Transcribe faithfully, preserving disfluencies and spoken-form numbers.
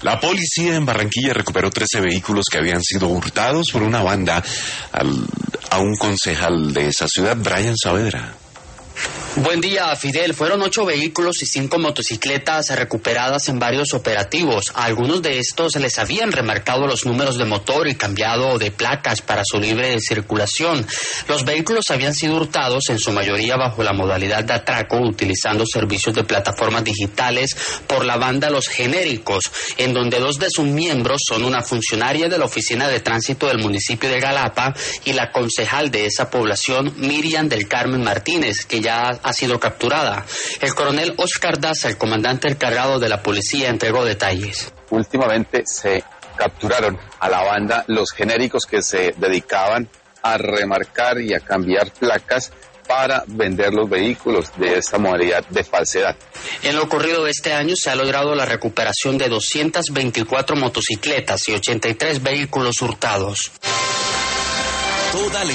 La policía en Barranquilla recuperó trece vehículos que habían sido hurtados por una banda al, a un concejal de esa ciudad, Brian Saavedra. Buen día, Fidel. Fueron ocho vehículos y cinco motocicletas recuperadas en varios operativos. A algunos de estos les habían remarcado los números de motor y cambiado de placas para su libre circulación. Los vehículos habían sido hurtados en su mayoría bajo la modalidad de atraco, utilizando servicios de plataformas digitales por la banda Los Genéricos, en donde dos de sus miembros son una funcionaria de la Oficina de Tránsito del municipio de Galapa y la concejal de esa población, Miriam del Carmen Martínez, que ya ha sido capturada. El coronel Oscar Daza, el comandante encargado de la policía, entregó detalles. Últimamente se capturaron a la banda Los Genéricos, que se dedicaban a remarcar y a cambiar placas para vender los vehículos de esta modalidad de falsedad. En lo ocurrido este año se ha logrado la recuperación de doscientas veinticuatro motocicletas y ochenta y tres vehículos hurtados. Toda la